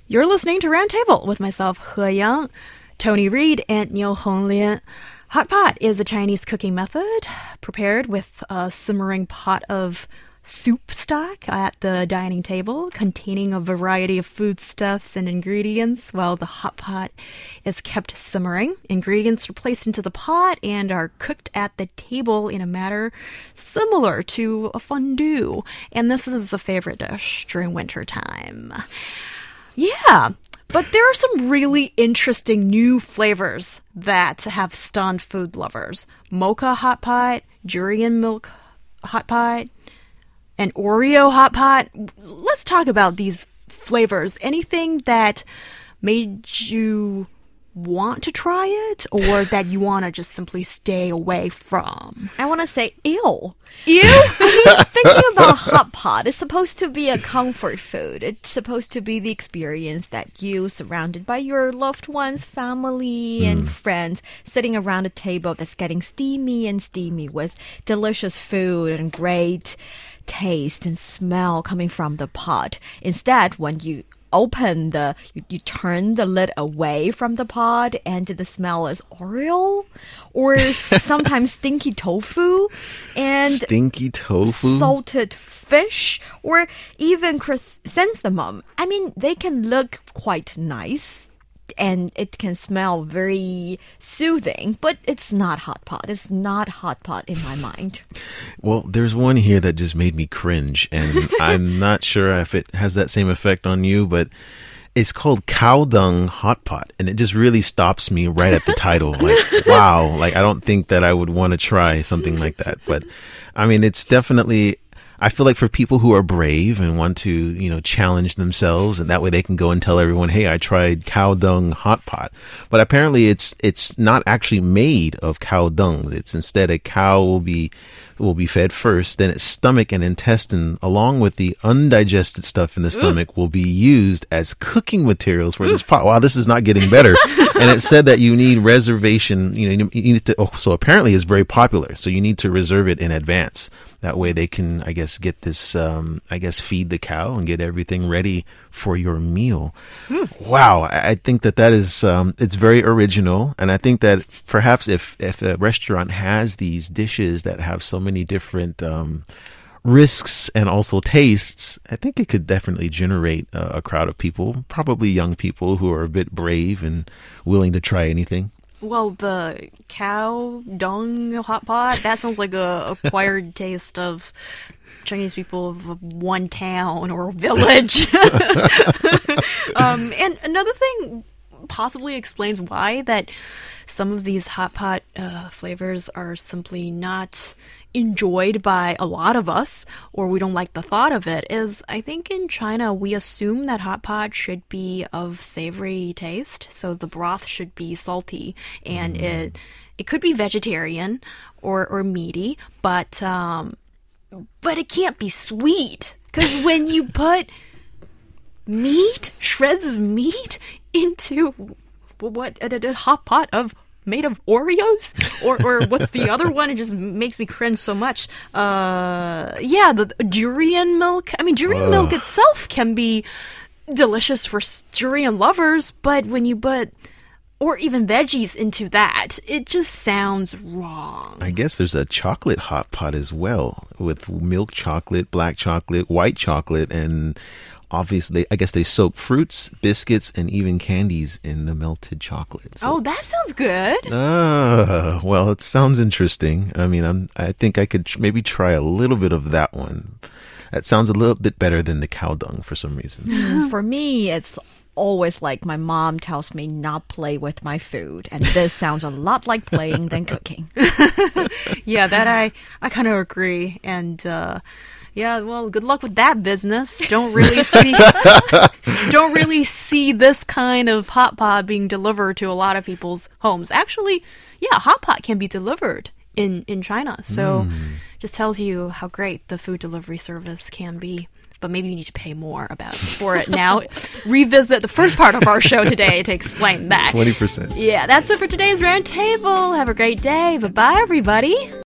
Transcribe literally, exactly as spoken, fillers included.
You're listening to Roundtable with myself, He Yang, Tony Reed, and Niu Honglin. Hot pot is a Chinese cooking method prepared with a simmering pot of soup stock at the dining table containing a variety of foodstuffs and ingredients while the hot pot is kept simmering. Ingredients are placed into the pot and are cooked at the table in a manner similar to a fondue. And this is a favorite dish during winter time. Yeah, but there are some really interesting new flavors that have stunned food lovers. Mocha hot pot, durian milk hot pot, and Oreo hot pot. Let's talk about these flavors. Anything that made you want to try it or that you want to just simply stay away from? I want to say ew. Ew? I mean, thinking about hot pot, it's supposed to be a comfort food. It's supposed to be the experience that you, surrounded by your loved ones, family, mm. and friends, sitting around a table that's getting steamy and steamy with delicious food and great taste and smell coming from the pot. Instead, when you open the, you, you turn the lid away from the pot and the smell is Oreo or sometimes stinky tofu and stinky tofu, salted fish, or even chrysanthemum. I mean, they can look quite nice and it can smell very soothing, but it's not hot pot. It's not hot pot in my mind. Well, there's one here that just made me cringe, and I'm not sure if it has that same effect on you, but it's called cow dung hot pot, and it just really stops me right at the title. Like, wow, like I don't think that I would want to try something like that. But I mean, it's definitely, I feel like for people who are brave and want to, you know, challenge themselves, and that way they can go and tell everyone, hey, I tried cow dung hot pot. But apparently it's it's not actually made of cow dung. It's instead a cow will be will be fed first, then its stomach and intestine, along with the undigested stuff in the stomach, Ooh. will be used as cooking materials for Ooh. this pot. Wow, this is not getting better. And it said that you need reservation, you know, you need to, oh, so apparently it's very popular. So you need to reserve it in advance. That way they can, I guess, get this, um, I guess, feed the cow and get everything ready for your meal. Mm. Wow. I, I think that that is, um, it's very original. And I think that perhaps if, if a restaurant has these dishes that have so many different um, risks and also tastes, I think it could definitely generate uh, a crowd of people, probably young people who are a bit brave and willing to try anything. Well, the cow dung hot pot, that sounds like a acquired taste of Chinese people of one town or village. um, and another thing possibly explains why that some of these hot pot uh, flavors are simply not enjoyed by a lot of us, or we don't like the thought of it, is I think in China we assume that hot pot should be of savory taste, so the broth should be salty, and mm. it it could be vegetarian or or meaty, but um, but it can't be sweet, because when you put meat, shreds of meat into what a, a, a hot pot of made of Oreos, or or what's the other one? It just makes me cringe so much. Uh, yeah, the, the durian milk. I mean, durian Ugh. milk itself can be delicious for durian lovers, but when you put or even veggies into that, it just sounds wrong. I guess there's a chocolate hot pot as well, with milk chocolate, black chocolate, white chocolate, and obviously, I guess they soak fruits, biscuits, and even candies in the melted chocolate. So, oh, that sounds good. Uh, well, it sounds interesting. I mean, I'm, I think I could maybe try a little bit of that one. That sounds a little bit better than the cow dung for some reason. For me, it's always like my mom tells me not play with my food, and this sounds a lot like playing than cooking. Yeah, that I, I kind of agree. And uh yeah, well, good luck with that business. Don't really see don't really see this kind of hot pot being delivered to a lot of people's homes. Actually, yeah, hot pot can be delivered in, in China. So mm. just tells you how great the food delivery service can be. But maybe you need to pay more about for it now. Revisit the first part of our show today to explain that. twenty percent. Yeah, that's it for today's Roundtable. Have a great day. Bye-bye, everybody.